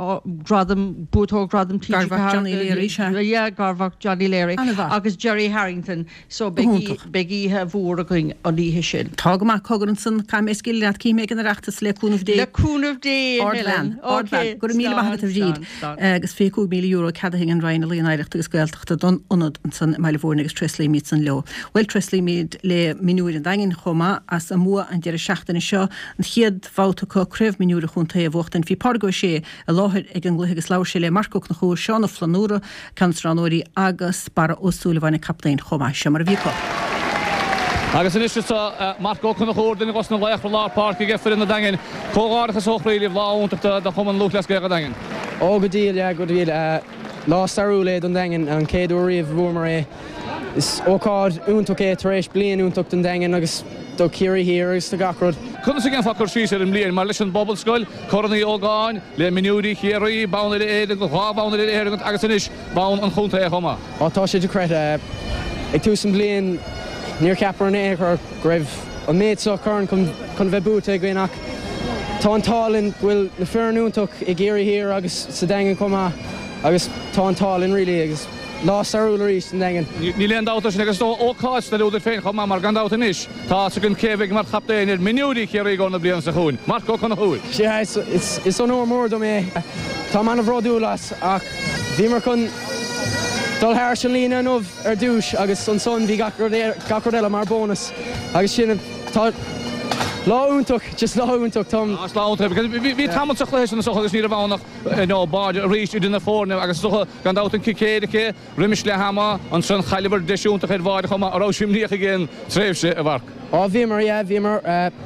Gradam tí. Garvach Johnny Leary. Yeah, Garvach Johnny Leary. Agus Jerry Harrington. So begí ha bhór going an ihe sin. Tá go mac cogur san caim escil leat cíime an reachtas le cúnmh dé. Le cúnmh dé. Ordlan. Gur míle maithe a bhríd. Agus 5 milliún cading an Ryan Leon Iricht agus gailteachta don onad san meile bhórna agus Tresley Mead san leo. Well Tresley Mead le minúir an dangin choma as a mua an dear seachtain seo an chiad fáta có cref minúir a chunta a bhachtain fi pargo sé a láthir ag an gluthe agus láir sé le marcoch na chóir seán a flanúra Cansranóirí agus bara osúla bhainna captain choma se mar bhíco. Agus in isistá Marco chun chóir duna gos na bhaach for lápáirc I gefir in na dangin cógáirichas óchraíomh láúntaachta de chuman luchlas gaga dangin. Ó go díal go díal lá starúla don dangin an céadú riomh bhúmar is ócáid úntaach tar éis blion úntaach don dangin agus do cíirí hir agus do gacrod. Chuna sa gin facar sí ar an blion mar leis an bobbal scoil chorannaí ógáin le minúí chéirí bána le éidir go chábána le éireagat agus inis bán an chunta chuma. Tá sé de creit ag tús an blion níor ceapar an éair raibh an méid so chun chun bheith búta gcuinach. Tá an tálinn bhfuil na fearnúntaach i ggéirí hir agus sa dagan comá agus tá an tálinn rilí agus lás arúla ríist an dagan. Ní leon dáta sin agus óáid na úidir féin chumá mar gandáta níis. Tá sa gon céhah mar chaptéinir miniúí chéirí gána blian sa hún. Marco chuna húil. Is an ómór do mé tá man bhródúlas ach bhí mar chun dul sin lína nómh ar dúis agus an son bhí gacordéile mar bónas agus sin tá láúntaach, just láúntaach Tom. Láúntaach, bhí tamil sa chléis an socha agus ní a bhánach báid ríist na fórne agus socha gandáta cicéideché, rimis le hama an san chailibar deisiúntaach ar bháide chuma ará simníocha gin tréimhse a bharc. Bhí mar, bhí mar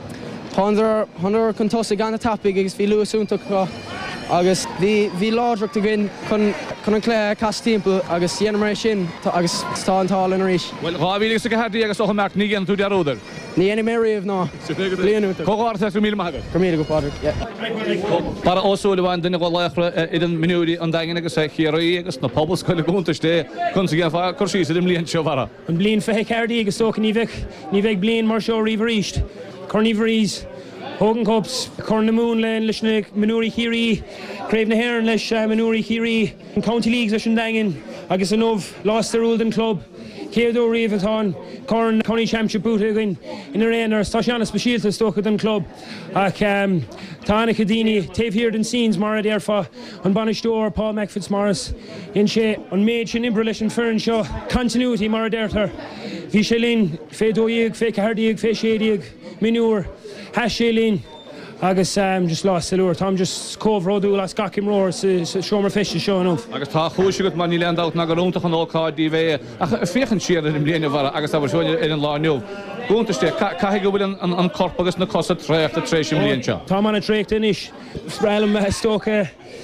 Honor chun tosa gan na tapig agus bhí luasúntaach agus bhí ládracht a gin chun an clé cas timppla agus dhéanamar sin agus tá an tálinn arís. Well, rábhílis a gohardí agus socha meach ní gin tú dearúdar. Ní ana méíomh ná blianúta. Cóáir mí maigad. Gomíad go pádraigh. Para ósúla bhain duine go lechra idir minúí an dagan agus chéirí agus na pobl scoile gúntaiste chun sa gin fá chuirsí sa líon seo bhara. An blion feice ceirdaí agus tócha ní bheith blion mar seo riomh ríist. Corníomhrís, Hogan Cups, Corn na Moon lein leis na minúí chiirí, Craibh na Héireann leis minúí chiirí, an County Leagues leis an dagan agus an nómh Lás the Rúlden Club. Céadú riomh atá Corn County Championship búta in réanar tá seanna speisialta tócha den club ach tá anna chadíine taobh den scenes mar a déirfa an banistóir Paul McFitzmaurice in sé an méid sin imbre leis an fearn seo continuity mar a déirtar. Bhí sé lín fé dóíag, fé cehardíag, fé séadaíag, minúr, heis sé lín agus just lá salúir. Tám just cóhródú las gacim róir sa seomar feiste seo anmh. Agus tá chúisigat mar ní leon dát na goúntaach an ócáidí bheith ach féchan siad in bliana bhara agus tá seoine ar an lániuh. Gúntaiste, caiigh go bhfuil an corp agus na cosa trécht a trééis sin blion seo. Tá manna trécht inis. Spreilm tócha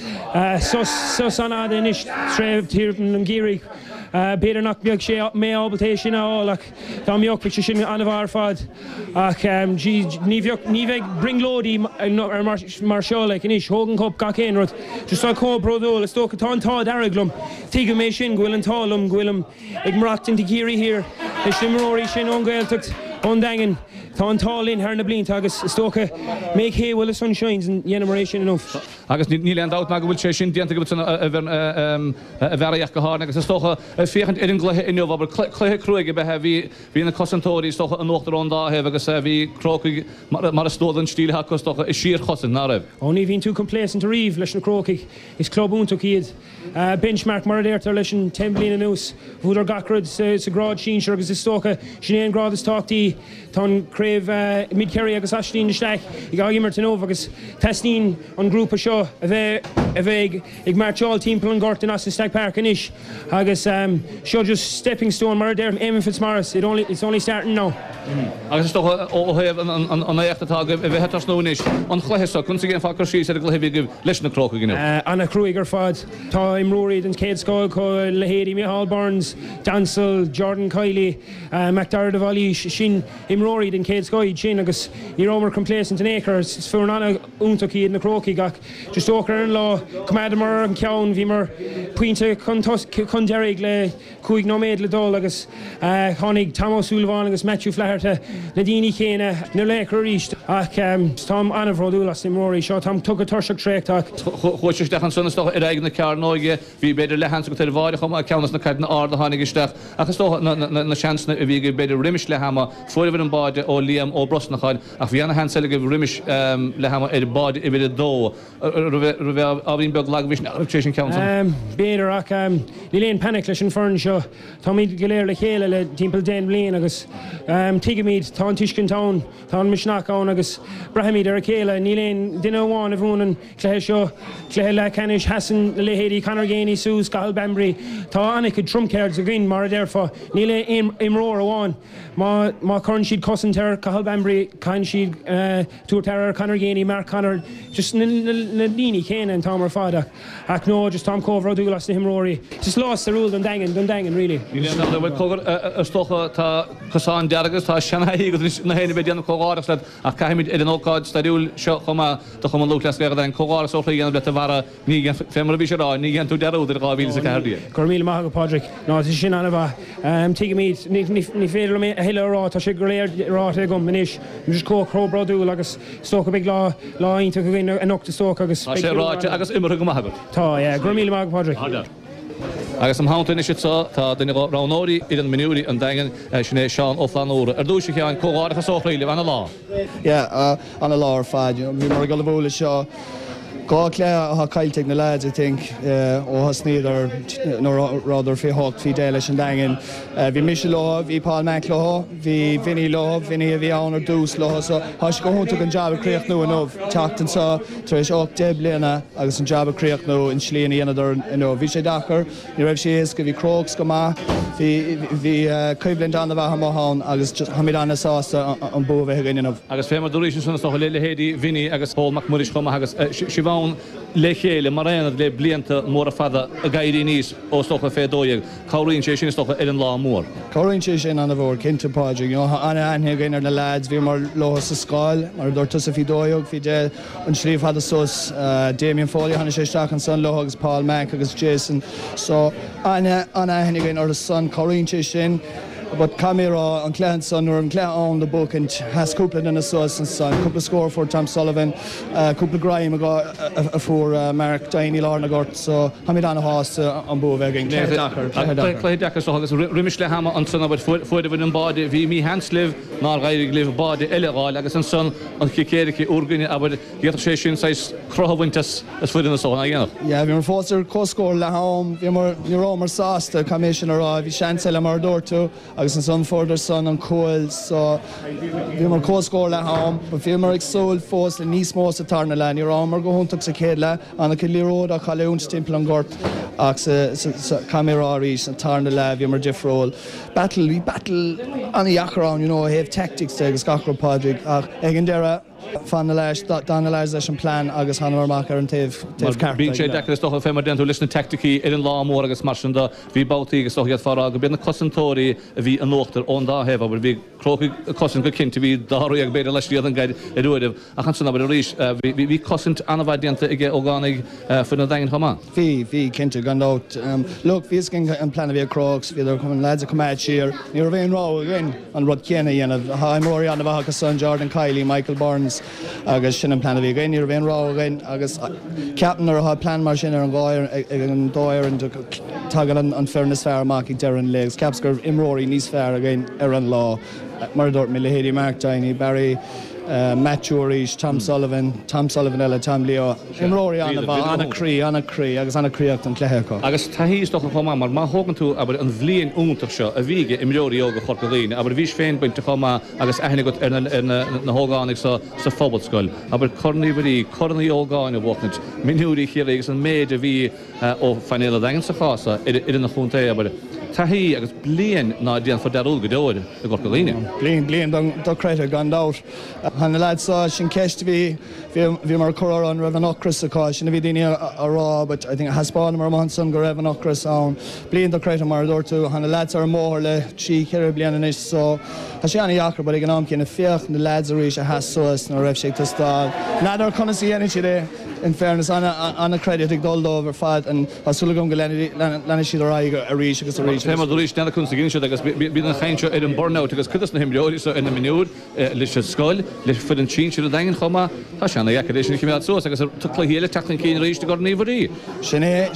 sos anad inis tréh tíirtan an gírig. Beidir nach beag sé mé ábaltééis sin áach tá mbeoch pe sin anna bhar fad ach ní bheith bringlódí ar mar seola inis Hogan Cup gach éonrad just tá cóbrodó is tócha tá antá dearaglumm tuige mé sin ghfuil an talm ghfuilm ag mraachtain tícíirí hir leis nimróí sin ón Gaeltacht ón dagan tá an tálinn ar na blianta agus is tócha méid héhfuil a sunshines an dhéanamar sin anmh. Agus ní leon dát na go bhfuil sé sin dianta go a bhearach go hána agus is tócha féchant ar an gluthe inniuh aber chluthe cruige bethe bhí na cosantóirí tócha an nóachtar dátheh agus bhí crocaigh mar a stódan stíle agus tócha is siar chosan ná raibh. Ní bhín tú complacent a riomh leis na crocaigh is clubúntaach iad benchmark mar a déirtar leis an 10 bliana nús bhúdar gacrad sa grád sin agus is tócha sin éon grád is táchtaí tá craibh midcéirí agus aistín isteach i gá immer tanómh agus testín an grúpa seo a bheith ag marteáil timppla an gort in as Stag Park inis agus seo just stepping stone mar there Eamon Fitzmaurice it's only starting now. Agus is tócha óhéamh an éachtatá a bheith hetar snúis an chluitheá chun sa gin fá chuirsí a gluhíh leis na croca gin. Anna Cruig ar fad tá imróid an céad scáil có lehéirí Micheál Barnes, Dancel, Jordan Kiley, McDarragh de Valí sin imróid an céad scáid sin agus ní rómar complacent an éair is fuair anna úntaach iad na crocaigh ach just tócar an lá cumadamar an ceann bhí mar puinte chun deirigh le chuig nóméad le dul agus tháinig Tom O'Sullivan agus Matthew Flaherty na daoine chéine na léchar ríist ach tám anna bhródúlas imróí seo tám tugad tuirseach tréchtach. Chúisteach an sunnastoch ar aig na cearnóige bhí beidir lehansa go bháide chum a ceannas na caiid na arda tháinig isteach agus tócha na seansna a bhí beidir rimis le hama fuairh an báide ó Liam ó Brosnacháin ach bhí anna hansela go rimis le hama ar báide i beidir dó bheith a bhín beag lag bhís arbitration council. Beidir ach ní léon panic leis an fearn seo tá míad go léir le chéile le timppla 10 bliain agus tuigemíid tá an tuiscin tán tá an misneachán agus brahamíid ar a chéile ní léon duine amháin a bhún an cléthe seo cléthe le canis hasan le lehéirí Conor Ganey Sús Cathal Bambry tá anna go trumcéird a gin mar a déirfa ní le imróir amháin má má corn siad cosantar Cathal Bambry cain siad túirtar Conor Ganey Mark Conor just na líní chéine an támar fada ach nó just Tom Cove Rodúlas na himróí just lost the rule don dagan really. Bhfuil cogur stocha tá cosán deargus tá seannaí go na héna bheith déanam cógáras le a caiimiid an ócáid staúil seo chuma do chuma lúchlas gar an cógáras ó chéanam le bhara ní fémara bhí rá ní tú deúidir gáhíil sa cardí. Cor míle maithe go Padraig ná sin anna bh tuige míid ní féidir mé heile rá tá sé go léir rá gom manis just có Crowbrodú agus stocha big láínta go gin an ochta stocha agus sé ráte agus imar go maithe. Tá gur míle maithe Padraig. Agus am hátain is tá duine ránóí ar an minúí an dagan sinné seán óflanúra. Ar dúise ceann cógáiricha sóchléile anna lá. Anna lá ar fad, bhí mar go bhla seo gá clé a caiilteag na lads, I think, ó hasníad ar ráidir fé hocht fí déile an dagan. Bhí Michel lá, bhí Paul Mac lá, bhí Vinny lá, Vinny a bhí ann ar dús lá, so has go húnta an jab críoch nó an teachtan sa tréis 8 bliana agus an jab críoch nó in slíana ianadar nó bhí sé dachar, ní raibh sé go bhí crogs go má, bhí cuibblin an a bheit hamán agus hamid anna sásta an bú bheith gaiineh. Agus fémar dúéis sanna sto le héadí Vinny agus Paul McMurris chuma agus sibhán le chéile mar réanad le blianta mór a fada a gaiirí níos ó stocha fédóig choiríonn sé sin stocha ar an lá mór. Choiríonn sé sin anna bhór cinnte Padraig, anna anthe gainar na lads bhí mar lochas sa scáil mar dúirtas a bhí dóig bhí dé an sríomh hada sos Damien Foley hanna sé isteach an son loch agus Paul Mac agus Jason, so anna anthe gainar a son choiríonn sé sin. But camera an cléan son or an cléan the book and has couple in a source and son couple score for Tom Sullivan couple Graham for Mark Dainey Larnagort so hamid an house an bo vegin Clay Decker so agus riimiis le hama an son about foidir an body vi mi hansliv ná gairig liv body elegál agus an son an kicéiriki urgunni aber get sé sin seis crohavintas as foidir an so again. Yeah, vi mar foster co-score le ham vi mar neuromer sásta commissioner vi chancel mar dortu agus an son further son an coil so vi mar co-score le ham but vi mar exol fós le níos mós a tarna le ni ramar go huntach sa céile an a cilíród a chaún timpla an gort ach sa camerari sa tarna le vi mar difrol battle an iachrán have tactics agus gachro Padraig ach egin dera fan leis dan leis leis an plan agus hanmar makar an teh carta. Bín sé deachas stocha fémar den tú lisna tacticí ar an lámór agus marsanda bhí bátaí agus stocha fara go bína cosantóirí a bhí an nóachtar ón dá heh aber bhí crochi cosan go cinnta bhí dáí ag beidir leis an gaid i dúideh a chan san aber a ríis bhí cosint anmhaid dianta ige ógánig fan na dagan chomá. Bhí cinnta gandát look bhís cin an plan a bhí crocs bhí an lads a cumad siar ní ra bhéon rá again an rud céna dhéanamh haimóí an bhacha son Jordan Kiley, Michael Burns agus sin an plan a bhí again ní ra bhéon rá again agus ceapan ar a plan mar sin ar an gáir ag an dóir an tagan an fairness fear amach ag deir an legs ceaps gur imróí níos fear again ar an lá mar dúirt mé le héadí Mark Dainey, Barry Matt Jurich, Tom Sullivan ella Tom Leo imróí anna crí agus anna críocht an cléthe agus taíos do chomá mar má thugann tú aber an bhblion úntaach seo a bhíige imróí óga chorcaíine, aber bhís féin buinte chomá agus aithna go ar na hógánig sa fóbalscoil, aber corníí ógáin a bhhaint minúí chéalagus an méid a bhí ó fanéile dagan sa chása idir na chunta aber taí agus blion ná déan for darúil go dóide a gorcaíine. Blion do creite gandát. Hanna lads sin ceist bhí mar choir an raibh an ocras aá sin a bhí daine a rá, but I think haspáin mar manson go raibh an ocras an blion do creite mar dúirtú hanna lads ar mór le trí ceir blian is so ha sé anna iachar, but ag an am cin na fiocht na lads a ríis a hasúas na raibh sé tastá. Nádar chuna sí ana de in fairness anna credit ag dul over fad an hasúlagum go lena siad a raig a ríis agus a ríis. Téma do ríis nena chun sa gine agus bí an chaintse ar an burnout agus chudas na himreoí so ina minúr leis a scoil leis fud an tín siad a dagan chomá tá seanna eacadéis na cimiad sós agus tu héile teachtain cín ríis de gorníomhí. Sinné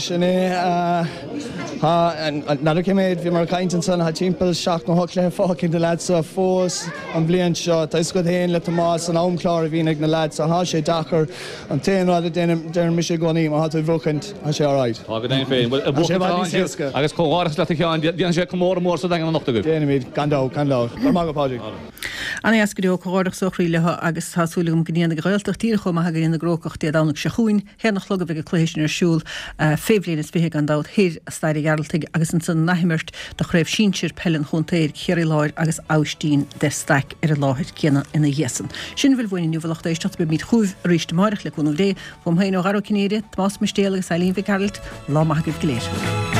nadidir céméid bhí mar caiintan san ha timppel seach na hocle fácinn de lads a fós an blion seo tá is go héin le Tomás an amclár a bhínig na lads a há sé dachar an téanrád déir mis sé goníí má hatú bhchant a sé áráid. Agus dain féin agus cóáras le cheáin díana sé mór mór sa dagan an nachta go. Déanaid gandá gur má go Padraig. Anna escurí ó choáireach sochríilethe agus tásúlagum gníana goilteach tíir chum a gíonna grócach dé dánach se chuin, hénach lugah bheith a cléisisin ar siúl féhlíon is fithe gandát hir a stair gearaltaigh agus an san naimirt de chraibh sínsir pellin chuntair chéir láir agus áistín de staic ar a láthir céanna ina dhéasan. Sin bhfuil bhain nniuhach éisteach be míad chuúh ríiste marach le chunú dé, fóm hain ó garó cinnéide, Tomás Mistéal agus Eileen Vic Carroll, lá maithagah léir.